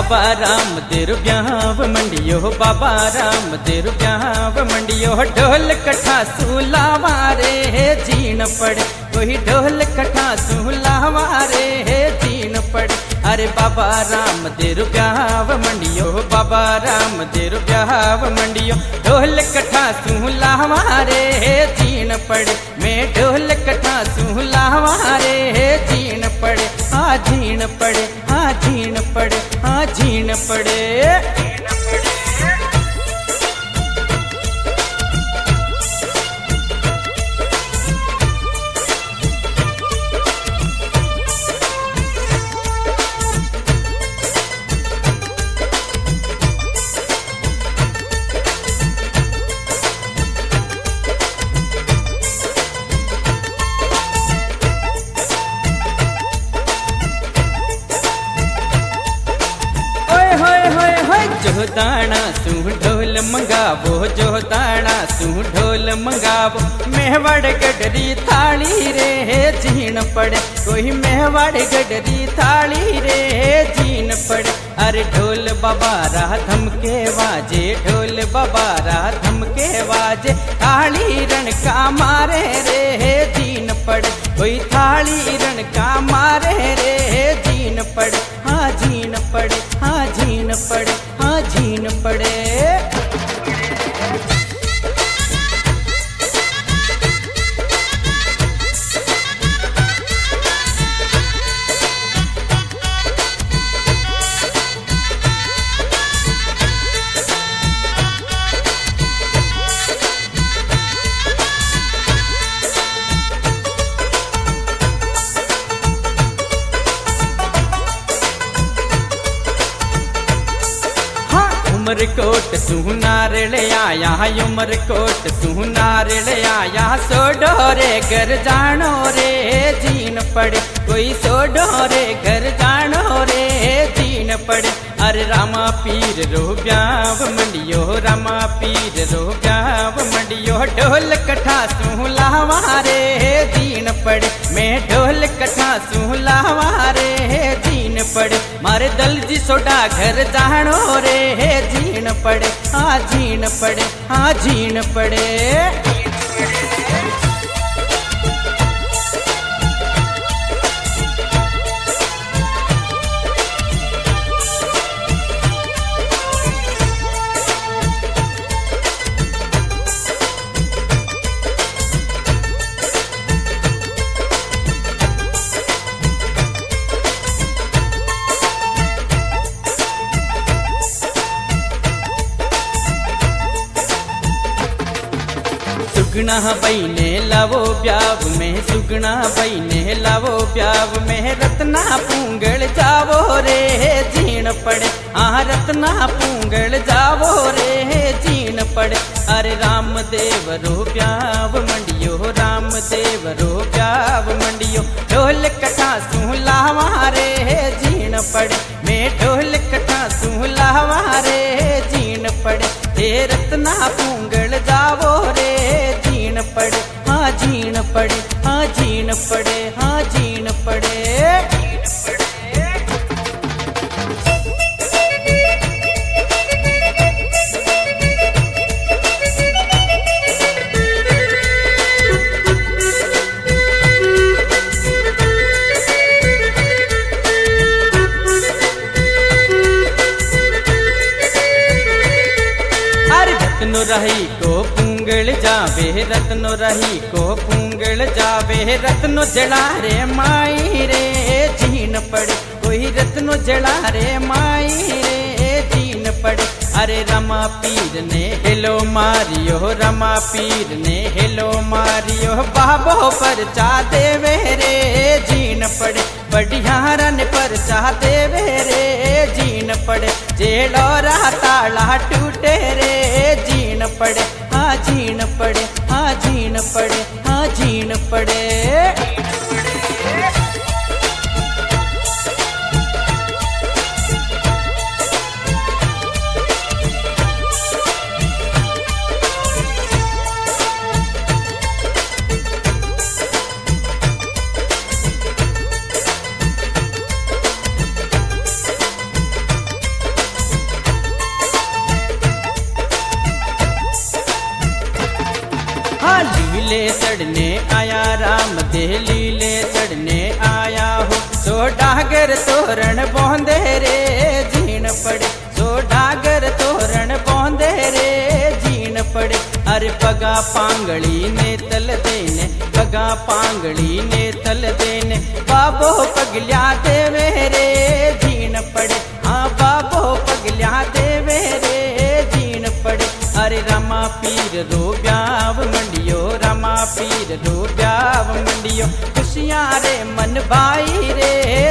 बाबा राम देर ब्याव मंडियो, बाबा राम देर ब्याव मंडियो। ढोल कठा सुलावा रे जीन पड़े, कोई ढोल कठा सुलावा रे जीन पड़े। अरे बाबा राम देर ब्याव मंडियो, बाबा राम देर ब्याव मंडियो। ढोल कठा सुलावा रे जीन पड़े, मैं ढोल कठा सुलावा रे जीन पड़े। हाँ जीन पड़े, हाँ जीन पड़े, हाँ जीन पड़े। जो दाना सू ढोल मंगावो, जो दाना सू ढोल मंगावो। मेहवाड़ गडरी थाली रे जीन पड़े, कोई मेहवाड़ गडरी थाली रे जीन पड़े। अरे ढोल बाबा राह धमके वाजे, ढोल बाबा राह धमके वाजे। थाली रण का मारे रे जीन पड़े, कोई थाली रण का मारे रे जीन पड़े। हाँ जीन पड़े, हाँ जीन पड़े, हाँ जीन पड़े। उमरकोट सुनारड़ आया, उमरकोट सुनारड़ आया। सो डोरे घर जानो रे जीन पड़े, कोई सो डोरे घर जानो रे जीन पड़े। अरे रामा पीर रो ब्याव मंडियो, रामा पीर रो ब्याव मंडियो। ढोल कठा सुलावा रे जीन पड़े, मैं ढोल कठा सुलावा रे जीन पड़े। मारे दल जी सोडा घर जानो रे जीन पड़े। हाँ जीन पड़े, हाँ जीन पड़े। सुगना बईने लावो ब्याव में, सुगना बईने लावो ब्याव में। रत्ना पूंगल जावो रे जीन पड़े, हाँ रत्ना पूंगल जावो रे जीन पड़े। अरे रामदेव रो ब्याव मंडियो, रामदेव रो ब्याव मंडियो। ढोल कठा सुलावा रे जीन पड़े, मैं ढोल कठा सुलावा रे जीन पड़े। हे रत्ना पूंगल जावो रे जीन पड़े। हाँ जीन पड़े, हाँ जीन पड़े, हाँ जीन पड़े। रत्नो रही को पूंगल जावे, रत्नो रही को पूंगल जावे। रत्नो जड़ा रे माई रे जीन पड़े, कोई रत्नो जड़ा रे माई रे जीन पड़े। अरे रमा पीर ने हेलो मारियो, रमा पीर ने हेलो मारियो। बाबो पर चा देवे रे जीन पड़े, बढ़िया रन पर चा देवे रे जीन पड़े। जेड़ो रहा ताला टूटे रे जीन पड़े। हाँ जीन पड़े, हाँ जीन पड़े, हाँ जीन पड़े। लीले चढ़ने आया राम दे लीले चढ़ने आया हो। सो डागर तोरण बोंदे रे जीण पड़े, सो डागर तोरण बोंदे रे जीण पड़े। अरे पगा पांगड़ी ने तल देने, पगा पांगड़ी ने तल देने, बाबो पगल्या देवे रे जीण पड़े। हाँ बाबो पगल्या देवे रे जीण पड़े। अरे रामा पीर रो ब्याव मंडियो, रामा पीर रो ब्याव मंडियो, खुशियां रे मन भाई रे